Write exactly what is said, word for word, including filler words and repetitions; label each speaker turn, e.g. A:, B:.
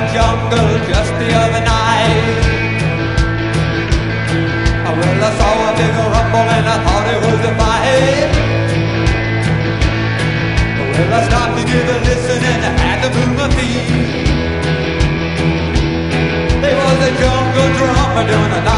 A: jungle just the other night. Well, I saw a big rumble and I thought it was a fight. Well, I stopped to give a listen and I had to move my feet. There was a jungle drummer doing a